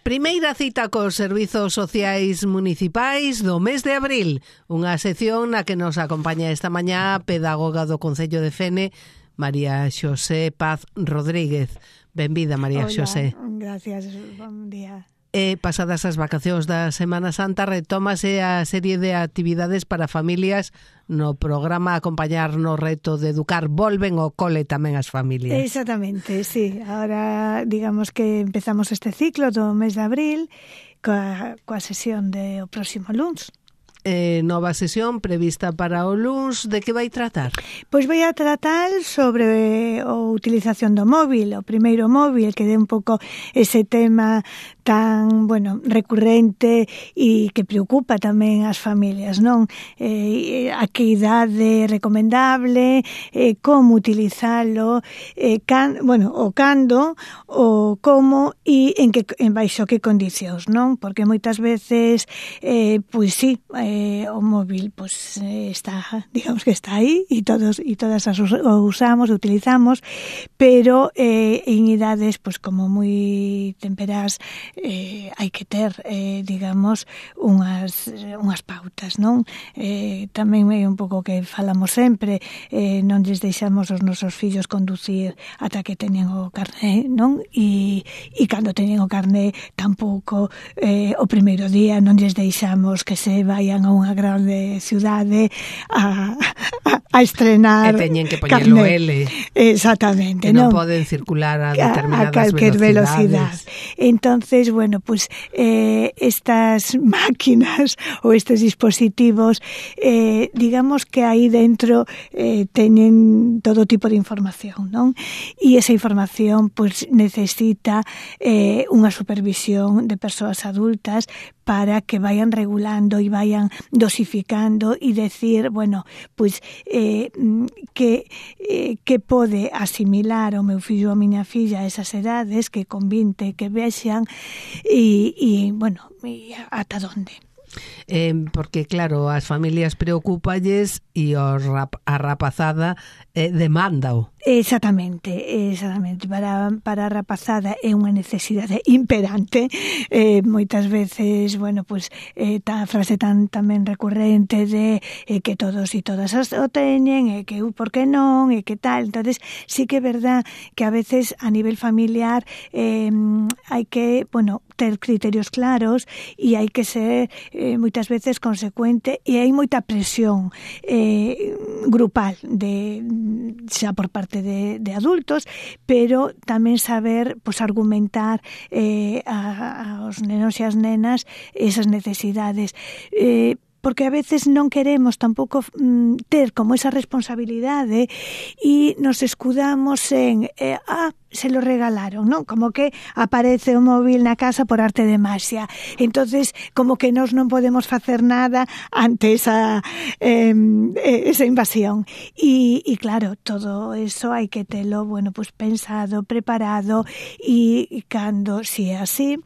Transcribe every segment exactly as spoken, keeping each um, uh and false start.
Primeira cita cos servizos sociais municipais do mes de abril, unha sección na que nos acompaña esta mañá a pedagoga do Concello de Fene, María Xosé Paz Rodríguez. Benvida, María Hola, Xosé. Gracias, bon día. E pasadas as vacacións da Semana Santa retómase a serie de actividades para familias no programa Acompañar no reto de educar. Volven ao cole tamén as familias. Exactamente, sí. Ahora digamos que empezamos este ciclo do mes de abril coa, coa sesión de o próximo luns. Eh, nova sesión prevista para o luns. De que vai tratar? Pois vai a tratar sobre a utilización do móvil, o primeiro móvil, que dé un pouco ese tema tan, bueno, recurrente e que preocupa tamén as familias, non? Eh, a que idade recomendable, eh, como utilizalo, eh, can, bueno, o cando, o como e en que en baixo que condicións, non? Porque moitas veces, eh, pois sí, eh, o móvil pois eh, está, digamos que está aí e todos e todas as o usamos, o utilizamos, pero eh, en idades pois como moi temperás, eh, hai que ter, eh, digamos, unhas unhas pautas, non? Eh, tamén é un pouco que falamos sempre, eh, non lles deixamos os nosos fillos conducir ata que teñen o carné, non? E, e cando teñen o carné tampouco eh, o primeiro día non lles deixamos que se vayan a unha grande ciudade a, a, a estrenar e teñen que poñelo L. Exactamente, que non, non poden circular a determinadas a, a calquer velocidades. velocidade. Entonces, bueno, pues eh, estas máquinas ou estes dispositivos, eh, digamos que aí dentro eh, teñen todo tipo de información, non? E esa información pues necesita eh, unha supervisión de persoas adultas para que vayan regulando e vayan dosificando e decir, bueno, pois eh, que eh, que pode asimilar o meu fillo ou a miña filla a esas edades, que con vinte que vexan e, e bueno, e ata onde. Eh, porque claro, as familias preocúpalles e os rap, a rapazada eh, demanda-o. Exactamente, exactamente. Para, para a rapazada é unha necesidade imperante. Eh, moitas veces, bueno, pues eh, tá a frase tan tamén recurrente de eh, que todos e todas as o teñen, e que eu por que non, e que tal. Entonces, sí que é verdad que a veces a nivel familiar eh, hai que, bueno, ter criterios claros e hai que ser eh, moitas veces consecuente, e hai moita presión eh, grupal de xa por parte De, de adultos, pero tamén saber pues, argumentar eh, a, aos nenos e as nenas esas necesidades. Eh, porque a veces non queremos tampouco mm, ter como esa responsabilidade e nos escudamos en eh, ah, se lo regalaron, non? Como que aparece o móvil na casa por arte de magia. Entonces, como que nós non podemos facer nada ante esa eh, esa invasión. E, e claro, todo eso hai que telo, bueno, pues pensado, preparado, e, e cando, si é así,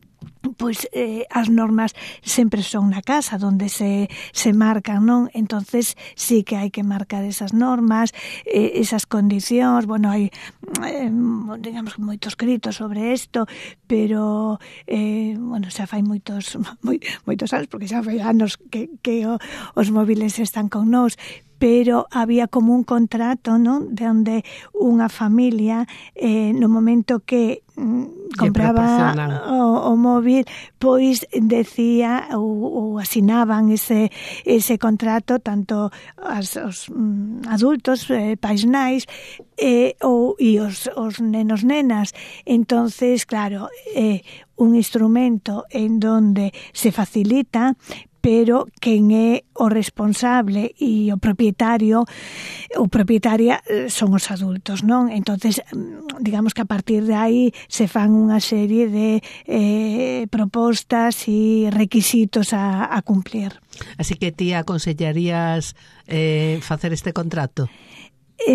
pois eh, as normas sempre son na casa donde se, se marcan, non? Entonces sí que hai que marcar esas normas, eh, esas condicións. Bueno, hai eh, digamos moitos escritos sobre isto, pero eh, bueno, xa fai moitos moi, moitos anos, porque xa fai anos que, que o, os móviles están con nós, pero había como un contrato, non? De onde unha familia eh, no momento que mm, compraba o, o móvil, pois decía ou, ou asinaban ese ese contrato tanto as, os mm, adultos, eh, pais nais eh, ou e os, os nenos nenas. Entonces, claro, é eh, un instrumento en donde se facilita, pero quen é o responsable e o propietario ou propietaria son os adultos, non? Entonces, digamos que a partir de aí se fan unha serie de eh, propostas e requisitos a, a cumplir. Así que ti aconsellarías eh, facer este contrato? Eh,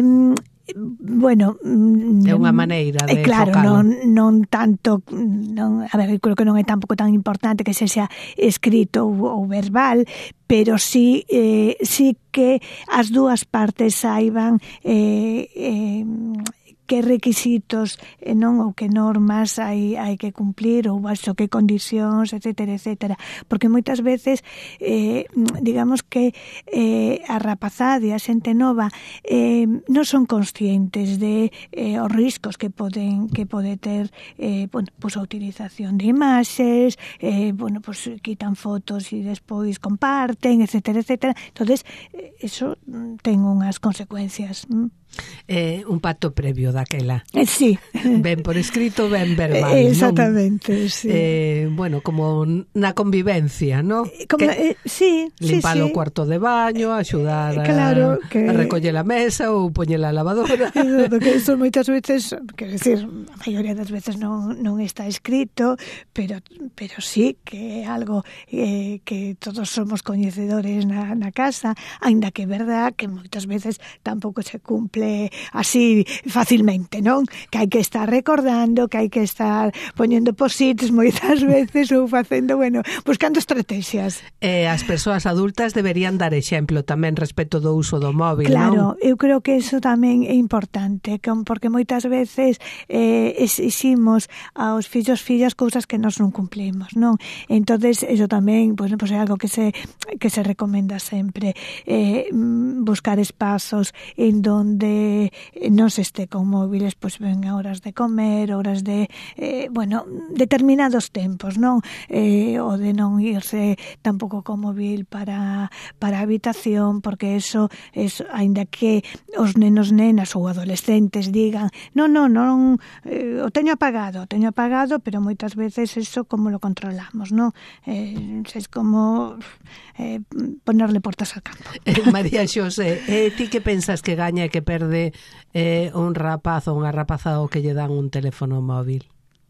Bueno, é unha maneira de claro, focalo. non, non tanto, non, a ver, creo que non é tampouco tan importante que se xa escrito ou, ou verbal, pero sí, eh, sí que as dúas partes saiban eh, eh, que requisitos eh, non ou que normas hai, hai que cumplir ou baixo que condicións, etcétera, etcétera. Porque moitas veces, eh, digamos que eh, a rapazada e a xente nova eh, non son conscientes de eh, os riscos que poden que pode ter eh, bueno, pues a utilización de imaxes, eh, bueno, pues quitan fotos e despois comparten, etcétera, etcétera. Entonces, eso ten unhas consecuencias. Eh, un pacto previo daquela. Eh, sí. Ben por escrito, ben verbal, exactamente, non? sí. Eh, bueno, como na convivencia, ¿no? Como, eh, sí, limpar sí, o cuarto de baño, axudar a, claro, que... a recoller a mesa ou poñer a lavadora. Exacto, que eso moitas veces, quero decir, a maioría das veces non, non está escrito, pero pero sí que é algo eh, que todos somos coñecedores na, na casa, aínda que é verdad que moitas veces tampouco se cumple así facilmente, non? Que hai que estar recordando, que hai que estar poñendo posits moitas veces ou facendo, bueno, buscando estrategias. Eh, as persoas adultas deberían dar exemplo tamén respecto do uso do móvil, claro, non? Eu creo que iso tamén é importante, porque moitas veces eh, exiximos aos fillos fillas cousas que nós non cumplimos, non? Entonces, iso tamén, pues, pues é algo que se que se recomenda sempre, eh, buscar espazos en donde non se este con móviles, pois ven a horas de comer, horas de, eh, bueno, determinados tempos, non? Eh, o de non irse tampouco con móvil para, para a habitación, porque eso, eso, ainda que os nenos, nenas ou adolescentes digan, non, non, non, eh, o teño apagado, o teño apagado, pero moitas veces eso como lo controlamos, non? Eh, es como eh, ponerle portas al campo. Eh, María Xosé, eh, ti que pensas que gaña e que perde de eh, un rapaz ou unha rapaza o que lle dan un teléfono móvil?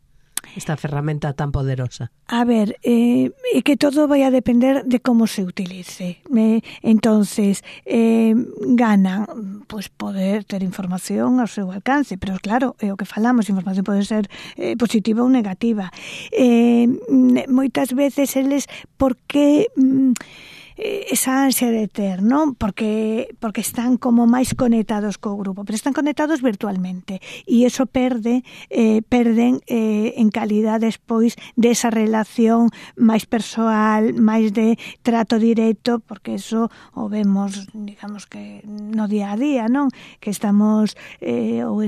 Esta ferramenta tan poderosa. A ver, é eh, que todo vai a depender de como se utilice. Eh, entonces, eh, gana pues, poder ter información ao seu alcance, pero claro, é o que falamos, información pode ser eh, positiva ou negativa. Eh, moitas veces eles, porque... Mm, esa ansia de ter, non? Porque porque están como máis conectados co grupo, pero están conectados virtualmente e eso perde eh, perden eh, en calidad despois desa relación máis persoal, máis de trato directo, porque eso o vemos, digamos que no día a día, non? Que estamos eh, ou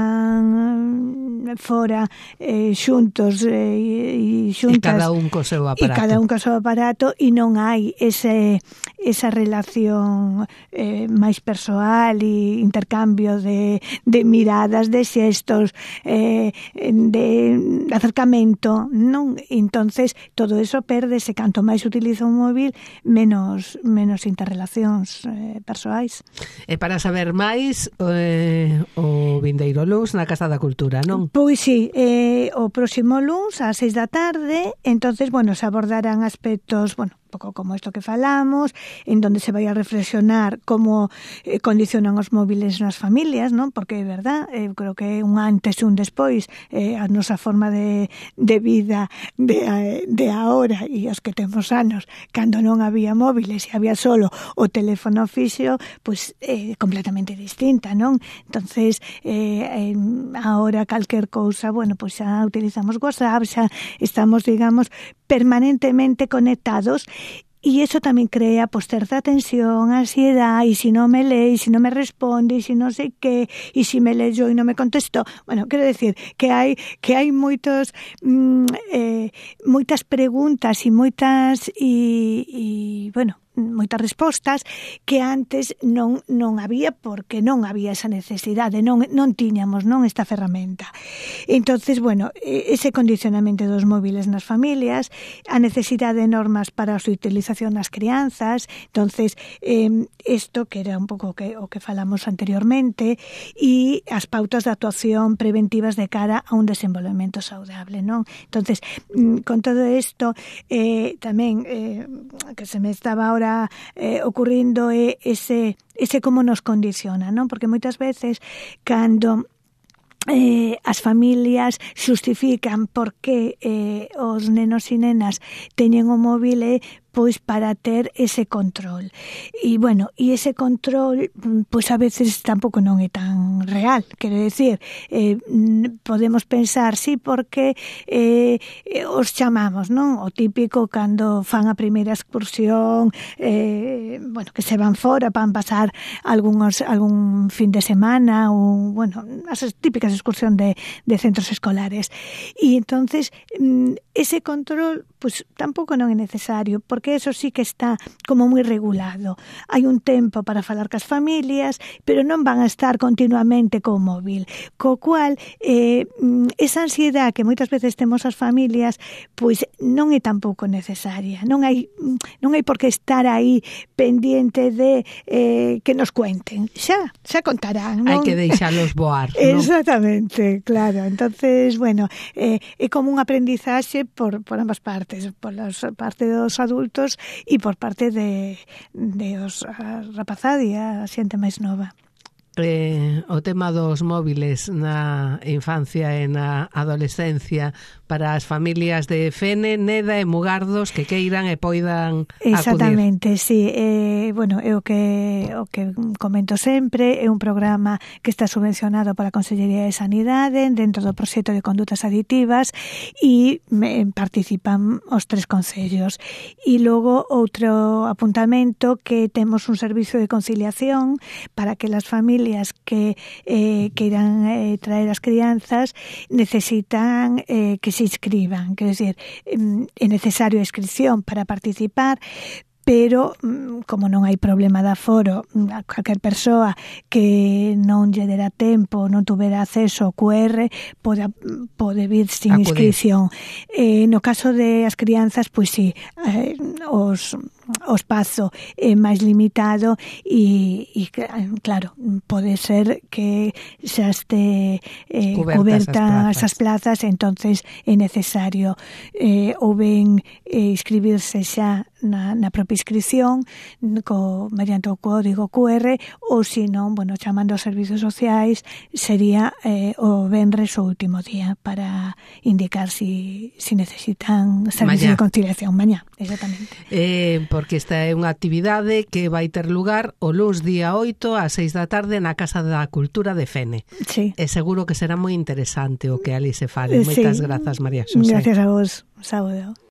están fora eh, xuntos eh, e xuntas e cada un co seu aparato. E cada un co seu aparato e non hai ese esa relación eh, máis persoal e intercambio de, de miradas, de xestos, eh, de acercamento, non? Entonces, todo eso perdese. Canto máis utiliza un móvil, menos menos interrelacións eh, persoais. E para saber máis, eh, o vindeiro luns na Casa da Cultura, non? Pois sí, eh, o próximo luns ás seis da tarde, entonces, bueno, se abordarán aspectos, bueno, pouco como isto que falamos, en donde se vai a reflexionar como eh, condicionan os móviles nas familias, non? Porque é verdad, eu creo que é un antes e un despois, eh, a nosa forma de, de vida de, de ahora e os que temos anos, cando non había móviles e había solo o teléfono fixo, pois é eh, completamente distinta, non? Entonces, eh, eh, ahora calquer cousa, bueno, pois xa utilizamos WhatsApp, xa estamos, digamos, permanentemente conectados. E iso tamén crea pues, certa tensión, ansiedade, e se non me lee, e se non me responde, e se non sei que, e se me leyó e non me contestou. Bueno, quero decir que hai que hai moitos mm, eh, moitas preguntas e moitas e, e bueno, moitas respostas que antes non non había porque non había esa necesidade, non non tiñamos non esta ferramenta. Entonces, bueno, ese condicionamento dos móviles nas familias, a necesidade de normas para a súa utilización nas crianzas, entonces eh, isto que era un pouco que o que falamos anteriormente e as pautas de actuación preventivas de cara a un desenvolvemento saudable, non? Entonces, con todo isto eh, tamén eh, que se me estaba ahora Eh, ocurrindo é ese, ese como nos condiciona, non? Porque moitas veces cando eh, as familias xustifican por que eh, os nenos e nenas teñen o móvil é pois para ter ese control. E, bueno, e ese control, pois a veces tampouco non é tan real, quero decir, eh, podemos pensar, sí, porque eh, os chamamos, non? O típico cando fan a primeira excursión, eh, bueno, que se van fora, van pasar algúns, algún fin de semana, ou, bueno, as típicas excursión de, de centros escolares. E entonces, ese control, pues tampouco non é necesario, porque eso sí que está como moi regulado. Hai un tempo para falar cas familias, pero non van a estar continuamente co móvil. Co cual, eh, esa ansiedade que moitas veces temos as familias, pois non é tampouco necesaria. Non hai, non hai por que estar aí pendiente de eh, que nos cuenten. Xa, xa contarán, non? Hai que deixalos voar, non? Exactamente, claro. Entonces, bueno, eh, é como un aprendizaxe por, por ambas partes, por la parte dos adultos e por parte de, de os rapazada e a xente máis nova. Eh, o tema dos móviles na infancia e na adolescencia para as familias de Fene, Neda e Mugardos que queiran e poidan acudir. Exactamente, sí. Eh, bueno, é o que, o que comento sempre, é un programa que está subvencionado pola Consellería de Sanidade dentro do proxecto de condutas aditivas e me, participan os tres concellos. E logo outro apuntamento que temos un servicio de conciliación para que las familias que eh, queiran eh, traer as crianzas necesitan eh, que se inscriban, quer dizer, é necesario a inscripción para participar, pero como non hai problema de aforo, a calquer persoa que non lle dera tempo, non tuvera acceso ao cu erre, pode, pode vir sin inscripción. Eh, no caso de as crianzas, pois sí, eh, os o espazo é máis limitado e, e claro, pode ser que xa este eh, coberta esas plazas, entonces é necesario eh, ou ben eh, inscribirse xa na, na propia inscripción co, mediante o código cu erre ou se non, bueno, chamando aos servizos sociais sería eh, o venres o último día para indicar si, si necesitan servicio de conciliación mañá, exactamente. Eh, porque esta é unha actividade que vai ter lugar o luns día oito ás seis da tarde na Casa da Cultura de Fene. Sí. E seguro que será moi interesante o que ali se fale. Moitas sí. grazas, María Xosé. Gracias a vos. Sábado.